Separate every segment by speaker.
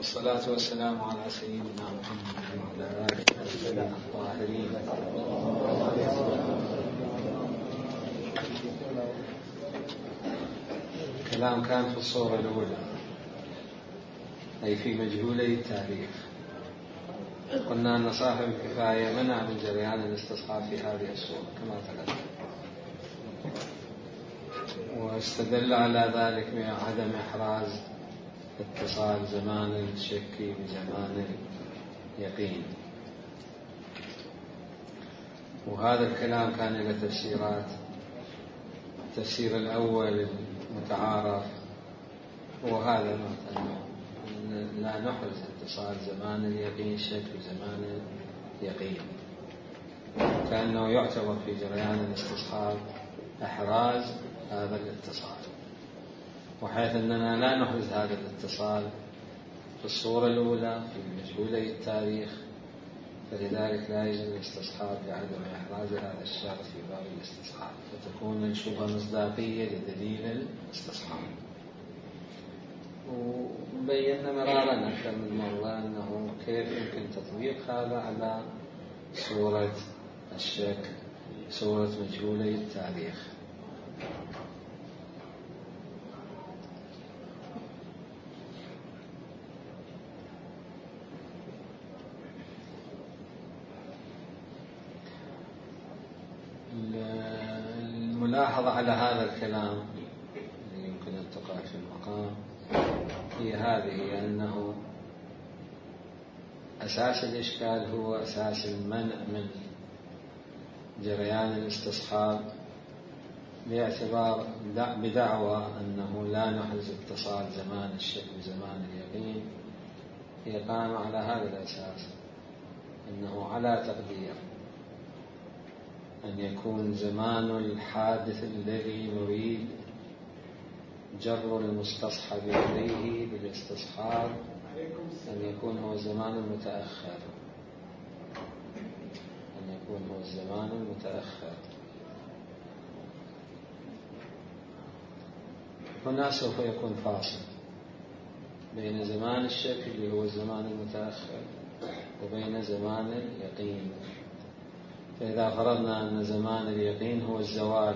Speaker 1: والصلاة والسلام على سيدنا محمد وعلى آله الطاهرين. الكلام كان في الصورة الأولى، أي في مجهولي التاريخ. قلنا أن صاحب الكفاية منع من جريان الاستصحاب في هذه الصورة كما تقدم، واستدل على ذلك بعدم إحراز اتصال زمان الشك بزمان اليقين. وهذا الكلام كان له تفسيرات. التفسير الأول المتعارف هو هذا، لا نحرز اتصال زمان اليقين الشك بزمان اليقين، كأنه يعتبر في جريان الاستصحاب إحراز هذا الاتصال، وحيث أننا لا نحرز هذا الاتصال في الصورة الأولى في مجهولي التاريخ، فلذلك لا يجوز الاستصحاب لعدم إحراز هذا الشرط في باب الاستصحاب، فتكون الشبهة مصداقية لدليل الاستصحاب. وبينا مرارا أكثر من مرة أنه كيف يمكن تطبيق هذا على صورة الشك، صورة مجهولي التاريخ. الملاحظة على هذا الكلام اللي يمكن أن تقع في المقام هي هذه، أنه أساس الإشكال هو أساس المنع من جريان الاستصحاب باعتبار بدعوى أنه لا نحرز اتصال زمان الشك بزمان اليقين. هي قائمة على هذا الأساس، أنه على تقدير أن يكون زمان الحادث الذي نريد جر المستصحب إليه بالاستصحاب أن يكون هو الزمان المتأخر، أن يكون هو الزمان المتأخر. هنا سوف يكون فاصل بين زمان الشك اللي هو الزمان المتأخر وبين زمان اليقين. فإذا فرضنا أن زمان اليقين هو الزوال،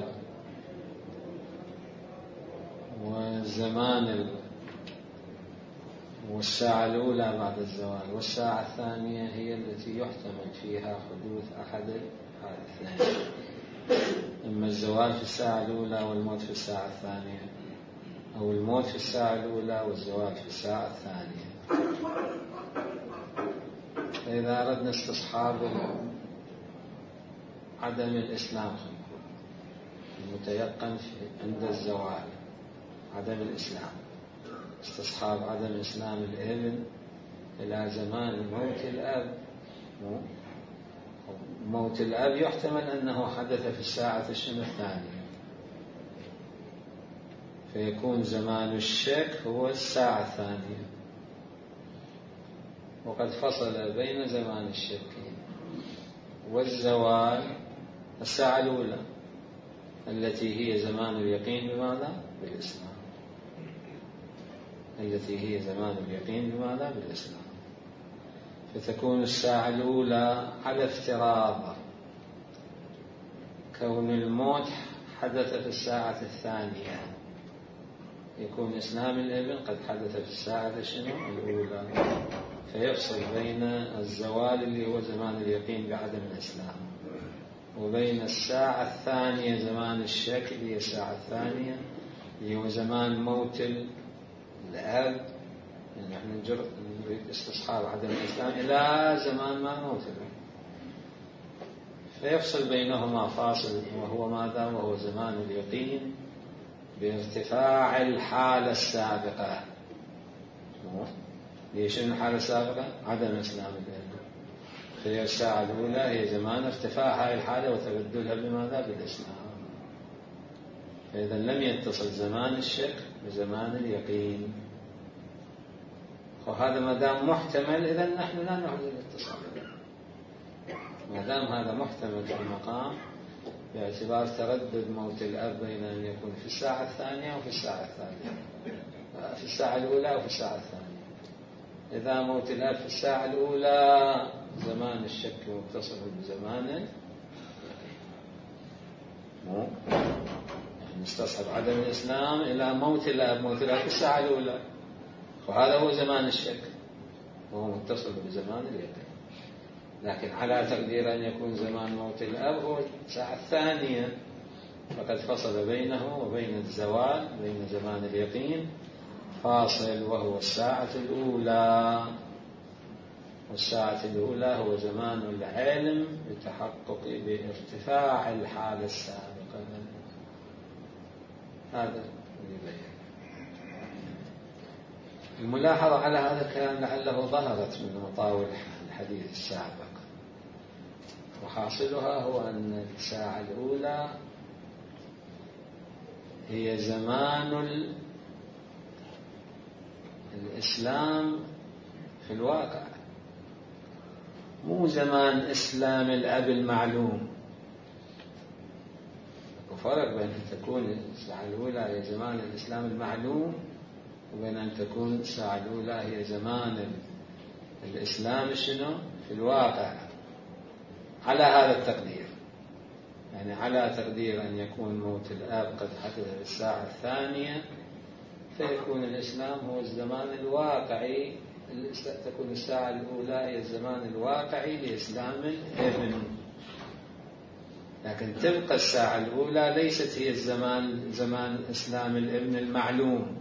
Speaker 1: والساعة الأولى بعد الزوال، والساعة الثانية هي التي يحتمل فيها حدوث أحد الحادثين، إما الزوال في الساعة الأولى والموت في الساعة الثانية، أو الموت في الساعة الأولى والزوال في الساعة الثانية. فإذا أردنا استصحاب عدم الإسلام المتيقن عند الزوال، عدم الإسلام، استصحاب عدم إسلام الابن إلى زمان موت الأب. موت الأب يحتمل أنه حدث في الساعة الثانية، فيكون زمان الشك هو الساعة الثانية، وقد فصل بين زمان الشك والزوال الساعة الأولى التي هي زمان اليقين بماذا؟ بالإسلام، التي هي زمان اليقين بماذا؟ بالإسلام. فتكون الساعة الأولى على افتراض كون الموت حدث في الساعة الثانية، يكون إسلام الابن قد حدث في الساعة الأولى، فيفصل بين الزوال اللي هو زمان اليقين بعدم الإسلام وبين الساعة الثانية زمان الشك اللي هي الساعة الثانية اللي هو زمان موت الأب. يعني نحن نريد استصحاب عدم الإسلام إلى زمان ما موت الأب، فيفصل بينهما فاصل، وهو ماذا؟ وهو زمان اليقين بارتفاع الحالة السابقة. ليش الحالة السابقة؟ عدم إسلام الابن. فهي الساعة الأولى هي زمان ارتفاع هذه الحالة وتبدلها بماذا؟ بالإسلام. فإذا لم يتصل زمان الشك بزمان اليقين، وهذا ما دام محتمل إذن نحن لا نحرز الاتصال. ما دام هذا محتمل في المقام باعتبار تردد موت الأب بين أن يكون في الساعة الثانية وفي الساعة الثانية، في الساعة الأولى وفي الساعة الثانية، إذا موت الأب في الساعة الأولى زمان الشك متصل بزمان نستصحب عدم الإسلام إلى موت الأب في الساعة الأولى، وهذا هو زمان الشك وهو متصل بزمان اليقين. لكن على تقدير أن يكون زمان موت الأب هو الساعة الثانية، فقد فصل بينه وبين الزوال بين زمان اليقين فاصل وهو الساعة الأولى. والساعة الأولى هو زمان العلم بتحقق بارتفاع الحالة السابقة. هذا يبين. الملاحظة على هذا الكلام لعله ظهرت من مطاول الحديث السابق، وحاصلها هو أن الساعة الأولى هي زمان الإسلام في الواقع، مو زمان إسلام الأب المعلوم. وفرق بين أن تكون الساعة الأولى هي زمان الإسلام المعلوم وبين أن تكون الساعة الأولى هي زمان الإسلام شنو في الواقع. على هذا التقدير، يعني على تقدير أن يكون موت الأب قد حدث في الساعة الثانية، فيكون الإسلام هو الزمان الواقعي، تكون الساعة الأولى هي الزمان الواقعي لإسلام الابن. لكن تبقى الساعة الأولى ليست هي زمان إسلام الابن المعلوم،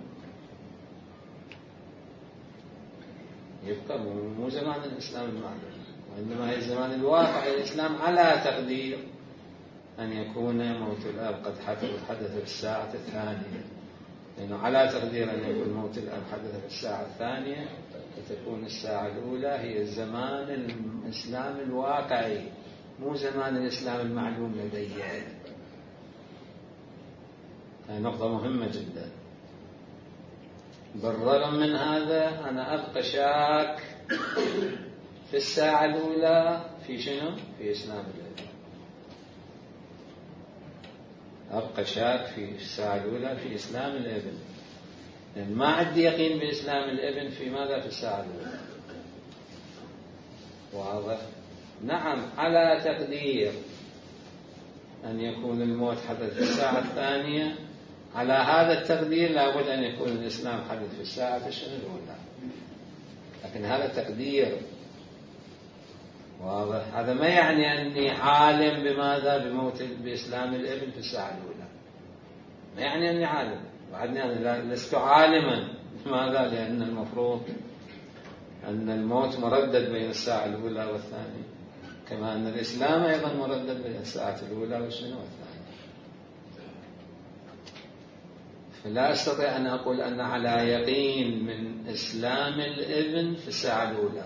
Speaker 1: يبقى مو زمان الإسلام المعلوم، وإنما هي الزمان الواقعي للإسلام على تقدير أن يكون موت الأب قد حدث في الساعة الثانية. لأنه على تقدير أن يكون موت الأب حدث في الساعة الثانية، فتكون الساعة الأولى هي الزمان الإسلام الواقعي، مو زمان الإسلام المعلوم لدي. هذه نقطة مهمة جدا. بالرغم من هذا أنا أبقى شاك في الساعة الأولى في شنو؟ في إسلام الابن. أبقى شاك في الساعة الأولى في إسلام الابن، لأن ما عندي يقين بإسلام الابن في ماذا؟ في الساعة الأولى. واضح؟ نعم، على تقدير أن يكون الموت حدث في الساعة الثانية، على هذا التقدير لابد أن يكون الإسلام حدث في الساعة الأولى. لكن هذا تقدير. واضح؟ هذا ما يعني أني عالم بماذا؟ بإسلام الابن في الساعة الأولى. ما يعني أني عالم، بعدني أنا لست عالما. لماذا؟ لأن المفروض أن الموت مردد بين الساعة الأولى والثانية، كما أن الإسلام أيضا مردد بين الساعة الأولى والثانية. فلا أستطيع أن أقول أن على يقين من إسلام الابن في الساعة الأولى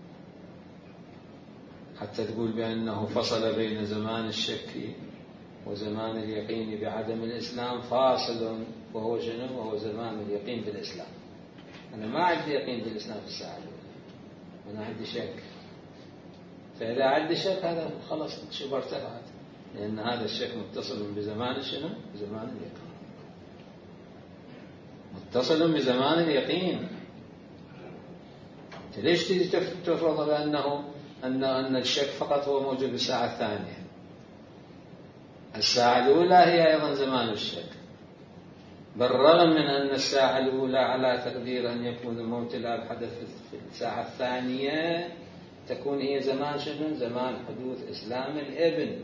Speaker 1: حتى تقول بأنه فصل بين زمان الشك وزمان اليقين بعدم الإسلام فاصل، وهو شنو؟ وهو زمان اليقين بالإسلام. أنا ما عندي يقين بالإسلام في الساعة الأولى، أنا عندي شك. فإذا عندي شك هذا خلاص شبه ارتفعت، لأن هذا الشك متصل بزمان شنو؟ بزمان اليقين، متصل بزمان اليقين. ليش تيجي تفرض بأنه أن الشك فقط هو موجود بالساعة الثانية؟ الساعة الأولى هي أيضا زمان الشك، بالرغم من أن الساعة الأولى على تقدير أن يكون موت الأب حدث في الساعة الثانية تكون هي زمان شنو؟ زمان حدوث إسلام الابن.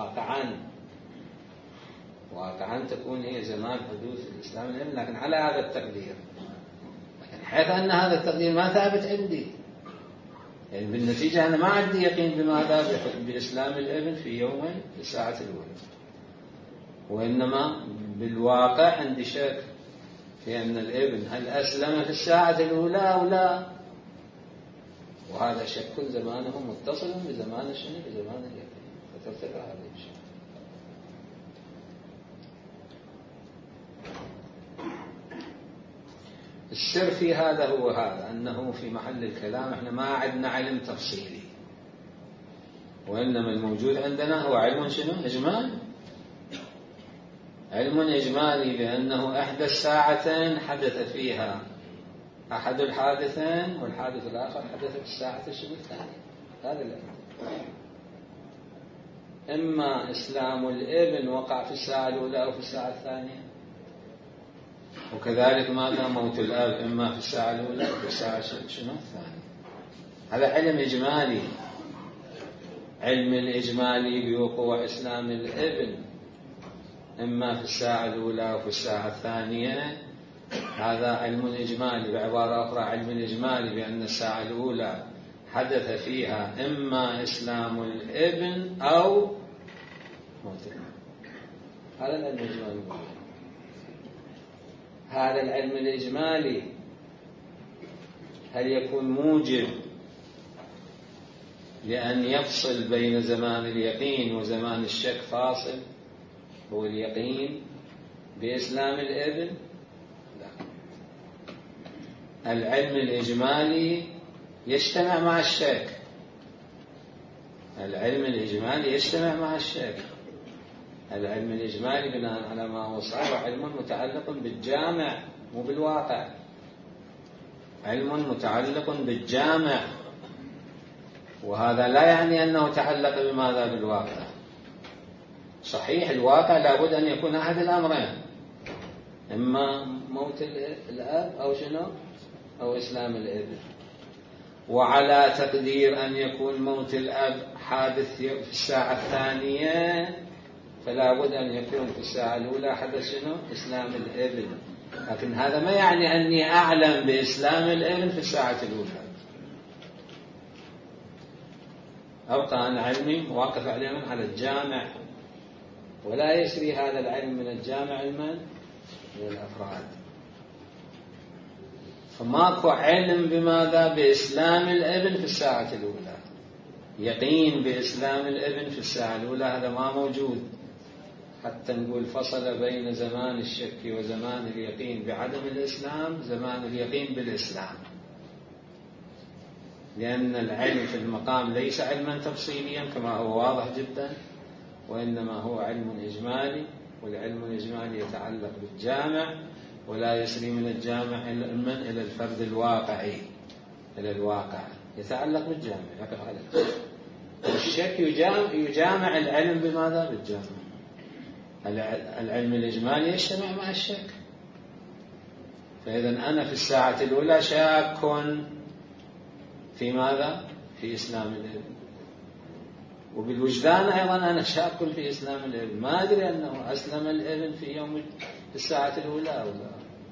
Speaker 1: واقعا تكون هي زمان حدوث الإسلام الابن، لكن على هذا التقدير. لكن حيث أن هذا التقدير ما ثابت عندي، يعني بالنتيجة أنا ما عندي يقين بماذا؟ بإسلام الابن في يومين في الساعة الأولى، وإنما بالواقع عندي شك في أن الابن هل أسلم في الساعة الأولى أو لا، وهذا شك زمانه متصل بزمان شنو؟ بزمان اليقين، فترتفع هذا الشك. السر في هذا هو هذا، أنه في محل الكلام احنا ما عندنا علم تفصيلي، وإنما الموجود عندنا هو علم شنو؟ إجمالي. علم إجمالي بأنه إحدى الساعتين حدث فيها أحد الحادثين والحادث الآخر حدث في الساعة الثانية. هذا العلم. إما إسلام الابن وقع في الساعة الأولى أو في الساعة الثانية، وكذلك ماذا موت الأب إما في الساعة الأولى أو في الساعة الثانية. هذا علم إجمالي. علم الإجمالي بوقوع إسلام الابن إما في الساعة الأولى أو في الساعة الثانية، هذا علم إجمالي. بعبارة أخرى علم الإجمالي بأن الساعة الأولى حدث فيها إما إسلام الابن أو موت الأب. هذا العلم الإجمالي. هذا العلم الإجمالي هل يكون موجب لأن يفصل بين زمان اليقين وزمان الشك فاصل هو اليقين بإسلام الابن؟ لا. العلم الإجمالي يجتمع مع الشك. العلم الإجمالي يجتمع مع الشك. العلم الإجمالي بناء على ما هو صحيح علم متعلق بالجامع مو بالواقع. علم متعلق بالجامع، وهذا لا يعني أنه تعلق بماذا؟ بالواقع. صحيح الواقع لابد أن يكون أحد الأمرين، إما موت الأب أو شنو أو إسلام الابن. وعلى تقدير أن يكون موت الأب حادث في الساعة الثانية، فلا بد أن يكون في الساعة الأولى حدث شنو؟ إسلام الابن. لكن هذا ما يعني أني أعلم بإسلام الابن في الساعة الأولى. أبقى أن علمي واقف علما على الجامع، ولا يسري هذا العلم من الجامع من الأفراد. فماكو علم بماذا؟ بإسلام الابن في الساعة الأولى. يقين بإسلام الابن في الساعة الأولى هذا ما موجود. حتى نقول فصل بين زمان الشك وزمان اليقين بعدم الإسلام زمان اليقين بالإسلام، لأن العلم في المقام ليس علما تفصيليا كما هو واضح جدا، وإنما هو علم إجمالي، والعلم الإجمالي يتعلق بالجامع ولا يسري من الجامع إلى الفرد الواقعي، إلى الواقع، يتعلق بالجامع يقف عليه. الشك يجامع العلم بماذا؟ بالجامع. العلم الإجمالي يجتمع مع الشك. فإذا أنا في الساعة الأولى شاك في ماذا؟ في إسلام الابن. وبالوجدان أيضا أنا شاك في إسلام الابن، ما أدري أنه أسلم الابن في يوم الساعة الأولى أو لا.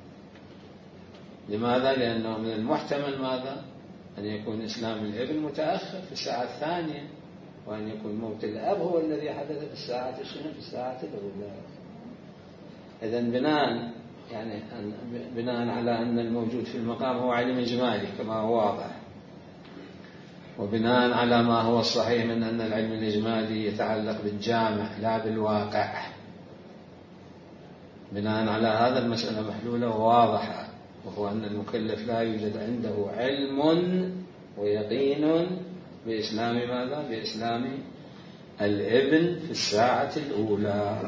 Speaker 1: لماذا؟ لأنه من المحتمل ماذا؟ أن يكون إسلام الابن متأخر في الساعة الثانية، وأن يكون موت الأب هو الذي حدث في الساعة في الساعة الأولى. إذن بناء على أن الموجود في المقام هو علم إجمالي كما هو واضح، وبناء على ما هو الصحيح من أن العلم الإجمالي يتعلق بالجامع لا بالواقع، بناء على هذا المسألة محلولة وواضحة، وهو أن المكلف لا يوجد عنده علم ويقين بإسلام ماذا؟ بإسلام الابن في الساعة الأولى.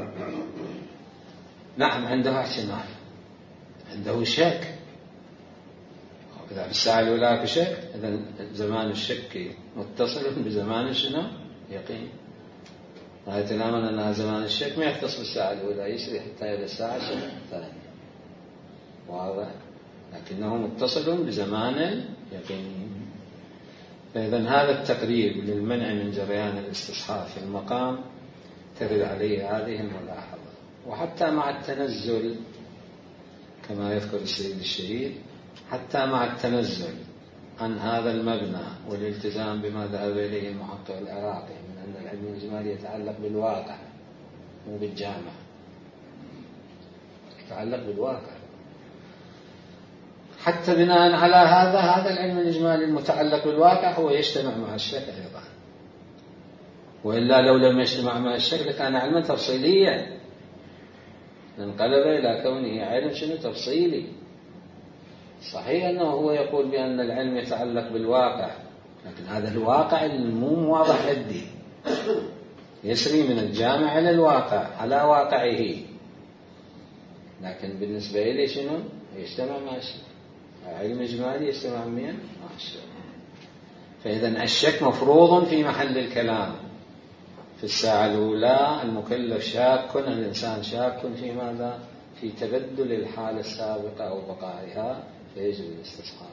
Speaker 1: نعم عنده احتمال، عنده شك، إذا في الساعة الأولى في شك إذا زمان الشك متصل بزمان شنو؟ يقين. هذا تماما أن زمان الشك ما يختص بالساعة الأولى، يسري حتى إلى الساعة الثانية، واضح؟ لكنه متصل بزمان اليقين. فإذا هذا التقريب للمنع من جريان الاستصحاب في المقام ترد عليه هذه الملاحظة. وحتى مع التنزل كما يذكر السيد الشهيد، حتى مع التنزل عن هذا المبنى والالتزام بما ذهب إليه المحقق العراقي من أن العلم الإجمالي يتعلق بالواقع مو بالجامع، يتعلق بالواقع، حتى بناء على هذا العلم الإجمالي المتعلق بالواقع هو يجتمع مع الشك أيضا، وإلا لو لم يجتمع مع الشك لكان علما تفصيليا، انقلب إلى كونه علم شنو؟ تفصيلي. صحيح أنه هو يقول بأن العلم يتعلق بالواقع، لكن هذا الواقع المو واضح عندي، يسري من الجامع إلى الواقع على واقعه، لكن بالنسبة لي شنو؟ يجتمع مع الشك. علم إجمالي يستمع من الشك. فإذا الشك مفروض في محل الكلام. في الساعة الأولى المكلف شاك، الإنسان شاك في ماذا؟ في تبدل الحالة السابقة أو بقائها، فيجب الاستصحاب.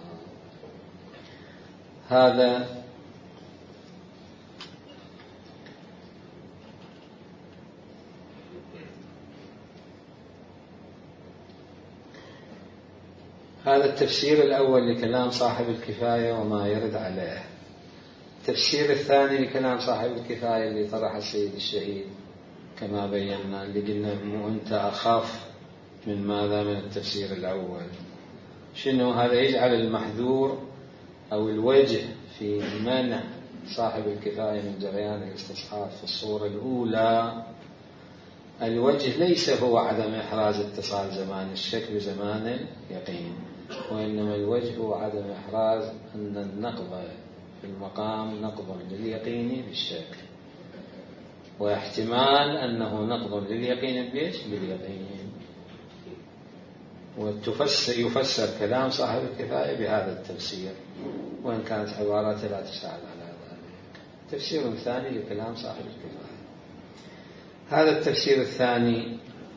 Speaker 1: هذا التفسير الأول لكلام صاحب الكفاية وما يرد عليه. التفسير الثاني لكلام صاحب الكفاية اللي طرح السيد الشهيد كما بينا، اللي قلنا أنت أخاف من ماذا؟ من التفسير الأول. شنو هذا؟ يجعل المحذور أو الوجه في منع صاحب الكفاية من جريان الاستصحاب في الصورة الأولى، الوجه ليس هو عدم إحراز اتصال زمان الشك بزمان اليقين، وإنما الوجه هو عدم إحراز أن النقض في المقام نقض لليقين بالشك، واحتمال أنه نقض لليقين باليقين. ويفسر كلام صاحب الكفاية بهذا التفسير، وإن كانت عبارته لا تساعد على ذلك. تفسير ثاني لكلام صاحب الكفاية. هذا التفسير الثاني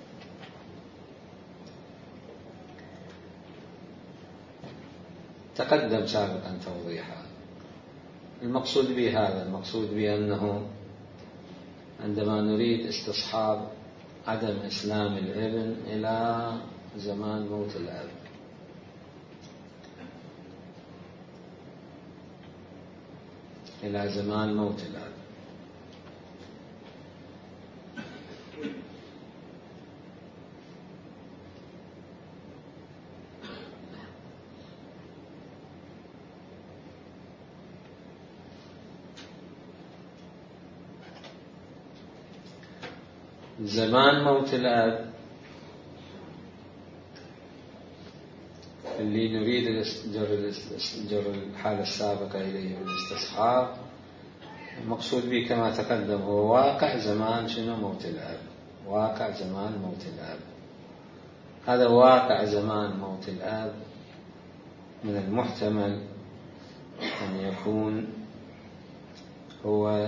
Speaker 1: تقدم سابقا توضيحا. المقصود به هذا، المقصود بأنه عندما نريد استصحاب عدم إسلام الابن إلى زمان موت الأب، إلى زمان موت الأب، زمان موت الأب اللي نريد جر الحالة السابقة إليه بالاستصحاب، المقصود به كما تقدم هو واقع زمان شنو؟ موت الأب. واقع زمان موت الأب، هذا واقع زمان موت الأب من المحتمل أن يكون هو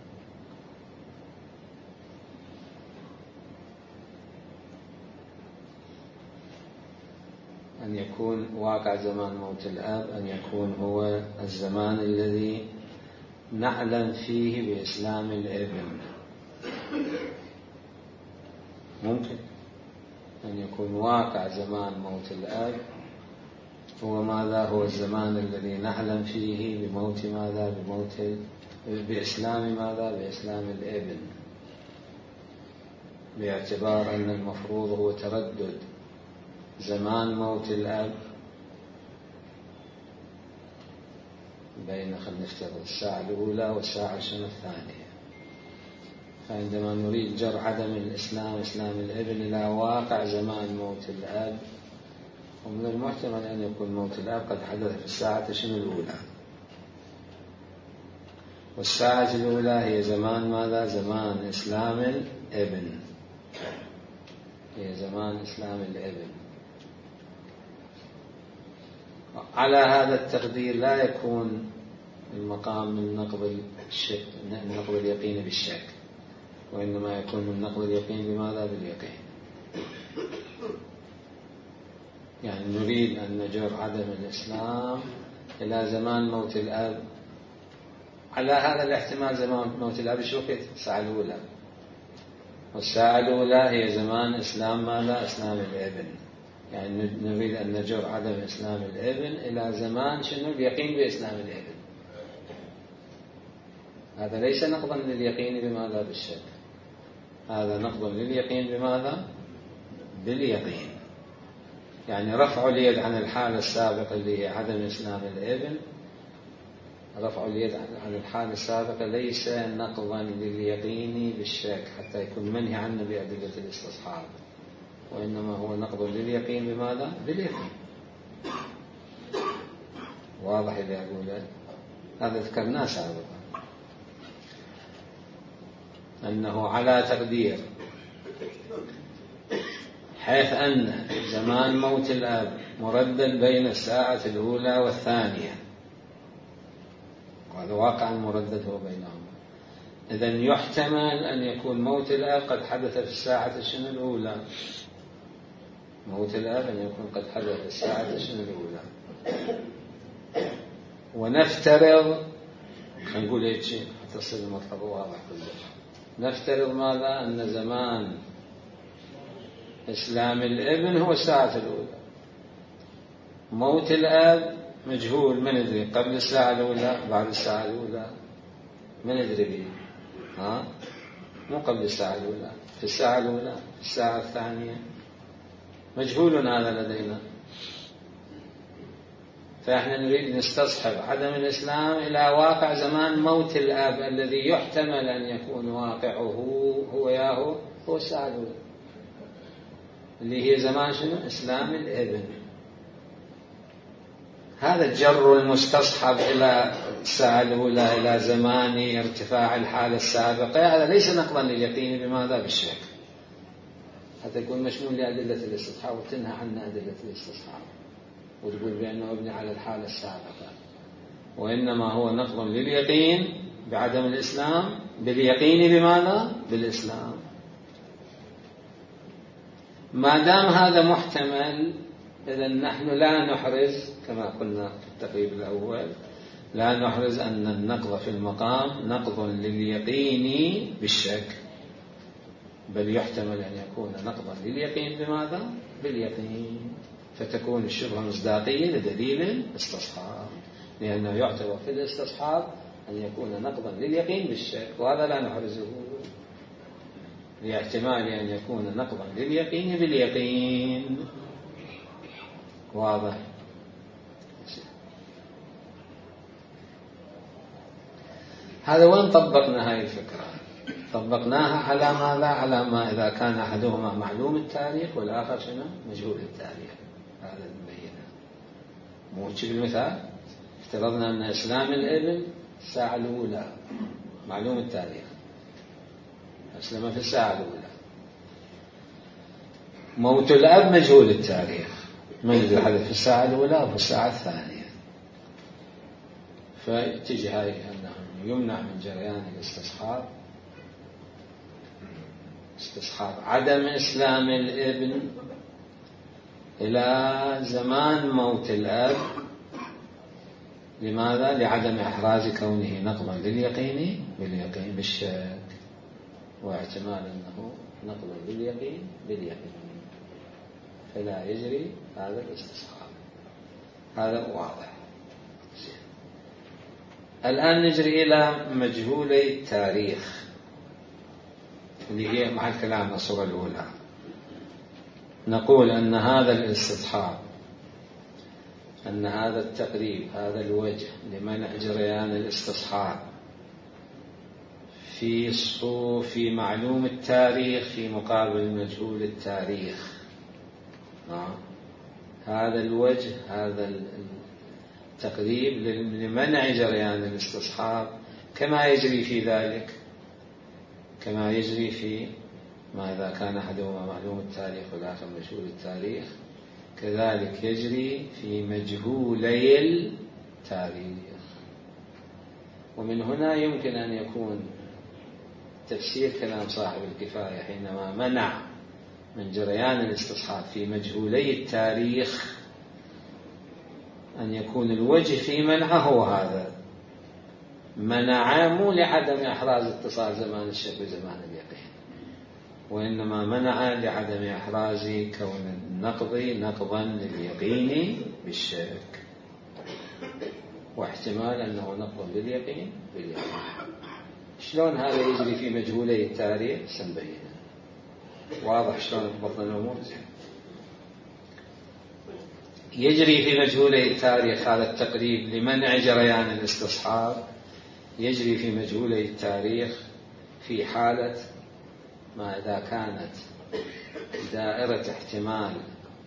Speaker 1: واقع زمان موت الأب أن يكون هو الزمان الذي نعلم فيه بإسلام الابن. ممكن أن يكون واقع زمان موت الأب هو ماذا؟ هو الزمان الذي نعلم فيه بموت ماذا؟ بإسلام ماذا؟ بإسلام الابن، باعتبار أن المفروض هو تردد زمان موت الأب بين خلينا نفترض الساعة الأولى والساعة الثانية. فعندما نريد جر عدم إسلام الابن إلى واقع زمان موت الأب، ومن المحتمل أن يكون موت الأب قد حدث في الساعة الأولى، والساعة الأولى هي زمان ماذا؟ زمان إسلام الابن، هي زمان إسلام الابن. على هذا التقدير لا يكون المقام من نقض اليقين بالشك، وإنما يكون من نقض اليقين بماذا؟ باليقين. يعني نريد أن نجر عدم الإسلام إلى زمان موت الأب. على هذا الاحتمال زمان موت الأب شو في الساعة الأولى، والساعة الأولى هي زمان إسلام ماذا؟ إسلام الابن. يعني نريد أن نجر عدم إسلام الابن إلى زمان شنو؟ اليقين بإسلام الابن. هذا ليس نقضا لليقين بماذا؟ بالشك، هذا نقض لليقين بماذا؟ باليقين. يعني رفع اليد عن الحالة السابقة اللي هي عدم إسلام الابن، رفع اليد عن الحالة السابقة ليس نقضا لليقين بالشك حتى يكون منهي عنه بأدلة الاستصحاب، وإنما هو نقض لليقين بماذا؟ باليقين. واضح اللي أقوله؟ هذا ذكرناه سابقا، أنه على تقدير حيث أن زمان موت الأب مردد بين الساعة الأولى والثانية، وهذا واقع مردد هو بينهما. إذن يحتمل أن يكون موت الأب قد حدث في الساعة الأولى، موت الأب أن يكون قد حدث في الساعة الأولى. ونفترض، نقول هيك شيء حتى يصير المطلب واضح كله، نفترض ماذا؟ أن زمان إسلام الابن هو الساعة الأولى، موت الأب مجهول، من ندري قبل الساعة الأولى بعد الساعة الأولى، من ندري به، مو قبل الساعة الأولى، في الساعة الأولى، في الساعة الثانية، مجهول هذا لدينا. فإحنا نريد نستصحب عدم الإسلام إلى واقع زمان موت الأب الذي يحتمل أن يكون واقعه هو الساعة الأولى، اللي هي زمان شنو؟ إسلام الابن. هذا الجر المستصحب إلى الساعة الأولى إلى زمان ارتفاع الحالة السابقة، هذا ليس نقضا لليقين بماذا؟ بالشك، حتى يكون مشمول لأدلة الاستصحاب وتنهى عنا أدلة الاستصحاب وتقول بأنه ابني على الحالة السابقة، وإنما هو نقض لليقين بعدم الإسلام باليقين بماذا؟ بالإسلام. ما دام هذا محتمل، إذن نحن لا نحرز كما قلنا في التقريب الأول، لا نحرز أن النقض في المقام نقض لليقين بالشك، بل يحتمل أن يكون نقضا لليقين بماذا؟ باليقين، فتكون الشبهة مصداقية لدليل الاستصحاب، لأنه يعتبر في الاستصحاب أن يكون نقضا لليقين بالشك، وهذا لا نحرزه لاحتمال أن يكون نقضا لليقين باليقين. واضح؟ هذا وين طبقنا هذه الفكرة؟ طبقناها على ماذا؟ على ما إذا كان أحدهما معلوم التاريخ والآخر شنو؟ مجهول التاريخ. هذا المبينة موجب المثال، افترضنا أن إسلام الابن الساعة الأولى معلوم التاريخ، أسلم في الساعة الأولى. موت الأب مجهول التاريخ، من الذي حدث في الساعة الأولى أو في الساعة الثانية. فتجي هاي أنه يمنع من جريان الاستصحاب، استصحاب عدم إسلام الابن إلى زمان موت الأب. لماذا؟ لعدم إحراز كونه نقضا لليقين باليقين بالشك، واحتمال أنه نقضا لليقين باليقين، فلا يجري هذا الاستصحاب. هذا واضح. الآن نجري إلى مجهولي التاريخ اللي هي مع الكلام الصورة الأولى. نقول أن هذا الاستصحاب، أن هذا التقريب، هذا الوجه لمنع جريان الاستصحاب في معلوم التاريخ في مقابل مجهول التاريخ، هذا الوجه، هذا التقريب لمنع جريان الاستصحاب كما يجري في ذلك، كما يجري في ما إذا كان أحدهما معلوم التاريخ والآخر مجهول التاريخ، كذلك يجري في مجهولي التاريخ. ومن هنا يمكن أن يكون تفسير كلام صاحب الكفاية حينما منع من جريان الاستصحاب في مجهولي التاريخ أن يكون الوجه في منعه هو هذا، منع مو لعدم إحراز اتصال زمان الشك بزمان اليقين، وإنما منع لعدم إحراز كون النقض نقضا لليقين بالشك، واحتمال أنه نقض لليقين باليقين. شلون هذا يجري في مجهولي التاريخ؟ سنبينه. واضح شلون ضبطنا الأمور؟ يجري في مجهولي التاريخ هذا التقريب لمنع جريان الاستصحاب، يجري في مجهولي التاريخ في حالة ما إذا كانت دائرة احتمال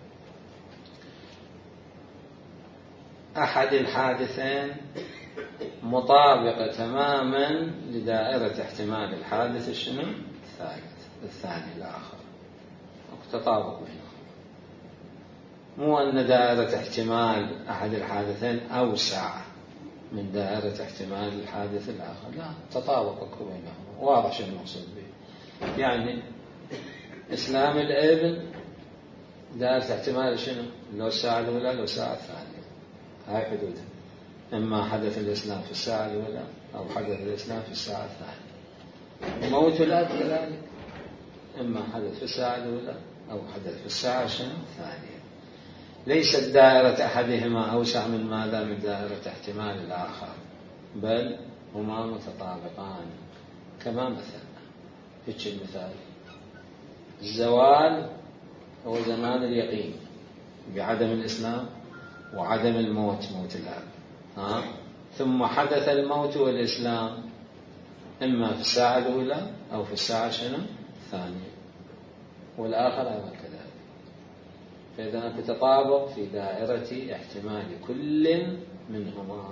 Speaker 1: أحد الحادثين مطابقة تماما لدائرة احتمال الحادث الشنو؟ الثاني الآخر، تطابق بينهم. مو أن دائرة احتمال أحد الحادثين أوسع من دائرة احتمال الحادث الآخر، لا، تطابق بينهما. واضح شو المقصود به؟ يعني إسلام الابن دائرة احتمال شنو؟ لو الساعة الأولى لو الساعة الثانية، هاي حدودها. إما حدث الإسلام في الساعة الأولى أو حدث الإسلام في الساعة الثانية. موت الأب كذلك، إما حدث في الساعة الأولى أو حدث في الساعة الثانية. ليست دائرة أحدهما أوسع من ماذا؟ من دائرة احتمال الآخر، بل هما متطابقان. كما مثلنا في المثال، الزوال هو زمان اليقين بعدم الإسلام وعدم الموت، موت الأب. ثم حدث الموت والإسلام إما في الساعة الأولى أو في الساعة الثانية، والآخر أيضا كذلك. فإذا تتطابق في دائرة احتمال كل منهما.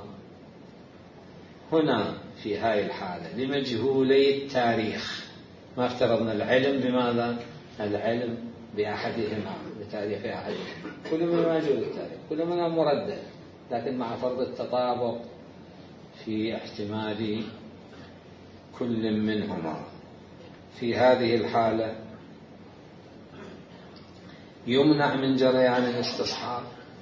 Speaker 1: هنا في هاي الحالة لمجهولي التاريخ، ما افترضنا العلم بماذا؟ العلم بأحدهما، بتاريخ أحدهما. كل من مجهول التاريخ، كل من مردد، لكن مع فرض التطابق في احتمال كل منهما. في هذه الحالة يمنع من جريان الاستصحاب،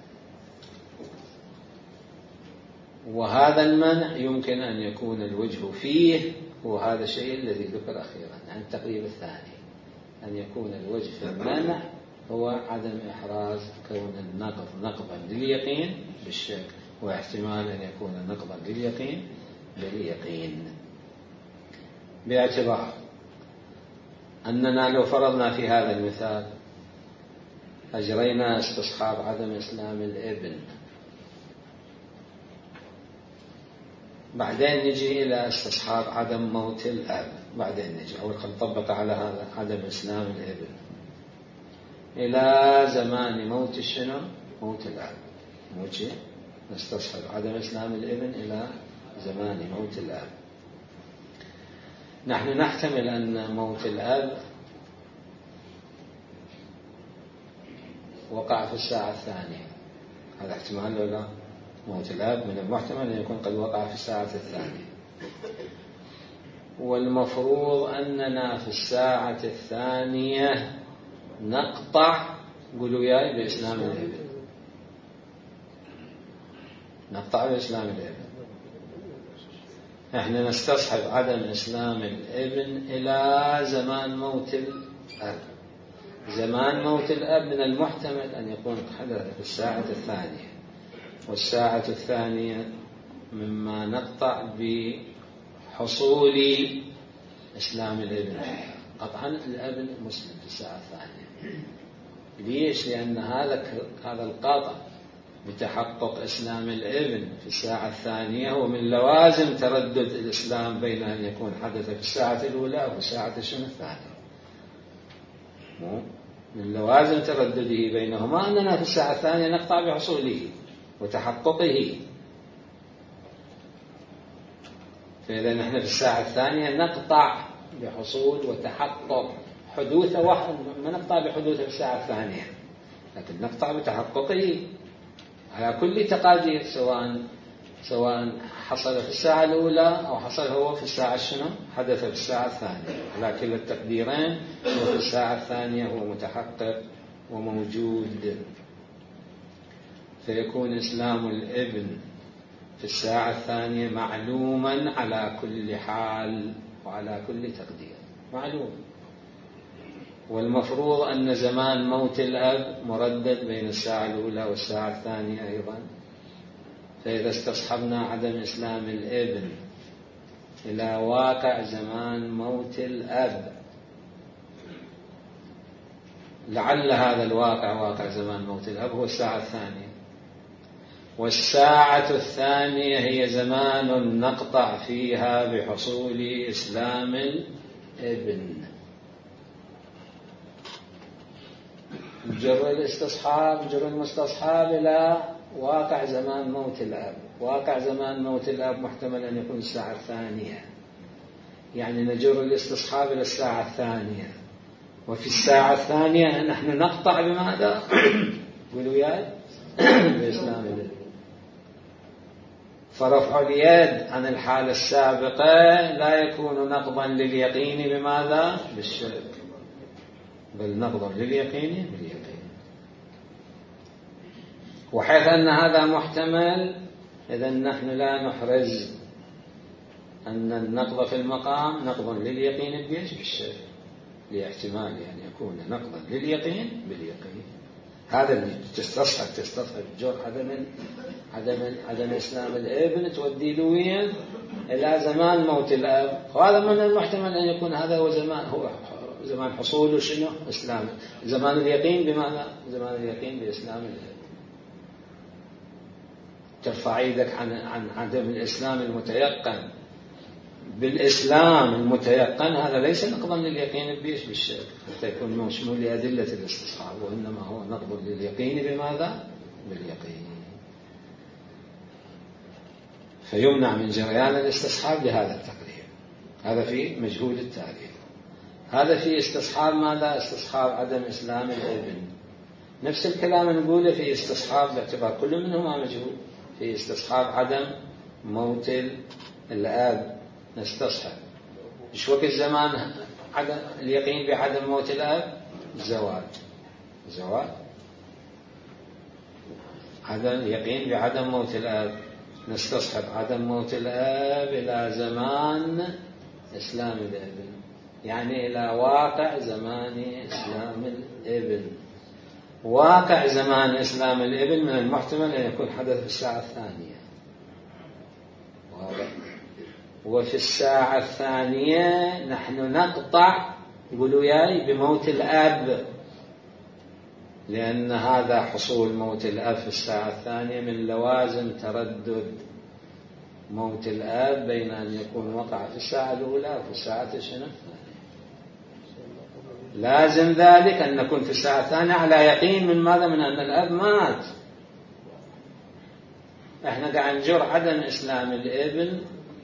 Speaker 1: وهذا المنع يمكن أن يكون الوجه فيه هو هذا الشيء الذي ذكر أخيرا، عن التقريب الثاني، أن يكون الوجه في المنع هو عدم إحراز كون النقض نقضا لليقين بالشك، واحتمال أن يكون نقضا لليقين باليقين. باعتبار أننا لو فرضنا في هذا المثال أجرينا استصحاب عدم إسلام الابن، بعدين نجي إلى استصحاب عدم موت الأب، بعدين نجي أول نطبق على هذا عدم إسلام الابن إلى زمان موت الشنو؟ موت الأب. موجه نستصحب عدم إسلام الابن إلى زمان موت الأب. نحن نحتمل أن موت الأب وقع في الساعة الثانية، هذا احتمال ولا؟ موت الأب من المحتمل أن يكون قد وقع في الساعة الثانية، والمفروض أننا في الساعة الثانية نقطع، قولوا وياي، بإسلام الابن. نقطع بإسلام الابن. احنا نستصحب عدم إسلام الابن إلى زمان موت الأب. زمان موت الأب من المحتمل أن يكون حدث في الساعة الثانية، والساعة الثانية مما نقطع بحصول إسلام الابن. قطعا الابن مسلم في الساعة الثانية. ليش؟ لأن هذا القطع بتحقق إسلام الابن في الساعة الثانية هو من لوازم تردد الإسلام بين أن يكون حدث في الساعة الأولى وفي الساعة الثانية. من لوازم تردده بينهما أننا في الساعة الثانية نقطع بحصوله وتحققه. فإذا نحن في الساعة الثانية نقطع بحصول وتحقق حدوثه، واحد ما نقطع بحدوثه في الساعة الثانية، لكن نقطع بتحققه على كل تقادير، سواء حصل في الساعة الأولى أو حصل هو في الساعة حدث في الساعة الثانية. على كلا التقديرين هو في الساعة الثانية هو متحقق وموجود. فيكون إسلام الابن في الساعة الثانية معلوما على كل حال وعلى كل تقدير، معلوم. والمفروض أن زمان موت الأب مردد بين الساعة الأولى والساعة الثانية أيضا. فإذا استصحبنا عدم إسلام الابن إلى واقع زمان موت الأب، لعل هذا الواقع واقع زمان موت الأب هو الساعة الثانية، والساعة الثانية هي زمان نقطع فيها بحصول إسلام الابن. جر الاستصحاب، جر المستصحاب إلى واقع زمان موت الأب. واقع زمان موت الأب محتمل أن يكون الساعة الثانية، يعني نجر الاستصحاب إلى الساعة الثانية، وفي الساعة الثانية نحن نقطع بماذا؟ قولوا وياي بإسلام الابن. فرفع اليد عن الحالة السابقة لا يكون نقضا لليقين بماذا؟ بالشرك، بل نقضا لليقين باليقين. وحيث أن هذا محتمل، إذن نحن لا نحرز أن النقض في المقام نقضا لليقين بالشرك، لاحتمال أن يكون نقضا لليقين باليقين. هذا اللي تستصحب جور عدم إسلام الابن تودي له إلى زمان موت الأب، وهذا من المحتمل أن يكون هذا هو زمان حصول شنو؟ إسلام، زمان اليقين بماذا؟ زمان اليقين بإسلام الابن. ترفع يدك عن عدم الإسلام المتيقن بالإسلام المتيقن، هذا ليس نقضا لليقين بالشرك حتى يكون مشمول لأدلة الاستصحاب، وإنما هو نقض لليقين بماذا؟ باليقين. فيمنع من جريان الاستصحاب لهذا التقرير. هذا في مجهول التعليل. هذا في استصحاب ماذا؟ استصحاب عدم إسلام الابن. نفس الكلام نقوله في استصحاب باعتبار كل منهما مجهول. في استصحاب عدم موت الأب نستصحب إيش وقت الزمان عدم اليقين بعدم موت الأب؟ زواج عدم اليقين بعدم موت الأب، نستصحب عدم موت الأب إلى زمان إسلام الابن، يعني إلى واقع زمان إسلام الابن. واقع زمان إسلام الابن من المحتمل أن يكون حدث في الساعة الثانية، واضح؟ وفي الساعة الثانية نحن نقطع، يقولوا وياي، بموت الأب، لأن هذا حصول موت الأب في الساعة الثانية من لوازم تردد موت الأب بين أن يكون وقع في الساعة الأولى وفي الساعة الثانية. لازم ذلك أن نكون في الساعة الثانية على يقين من ماذا؟ من أن الأب مات. احنا قاعد نجر عدم إسلام الابن،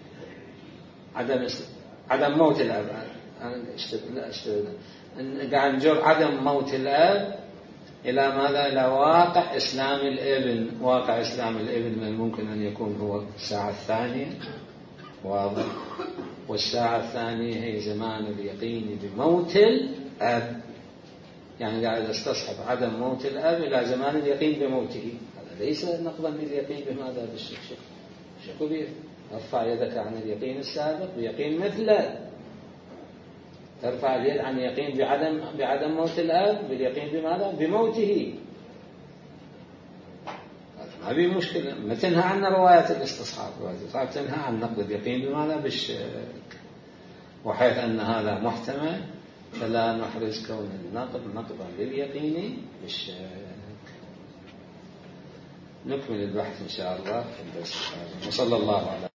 Speaker 1: عدم موت الأب، قاعد نجر عدم موت الأب إلى ماذا؟ إلى واقع إسلام الابن. واقع إسلام الابن من الممكن أن يكون هو الساعة الثانية، واضح؟ والساعة الثانية هي زمان اليقين بموت الأب، يعني قاعد استصحب عدم موت الأب إلى زمان اليقين بموته. هذا ليس نقضا لليقين بماذا؟ بالشك. شك كبير. ارفع يدك عن اليقين السابق بيقين مثله، ترفع اليد عن يقين بعدم موت الأب باليقين بماذا؟ بموته. ما في مشكلة. ما تنهى عن رواية الاستصحاب، تنهى عن نقض اليقين بماذا؟ بالشك. وحيث أن هذا محتمل فلا نحرز كون النقض نقضا لليقين بالشك. نكمل البحث إن شاء الله في الدرس القادم. وصلى الله على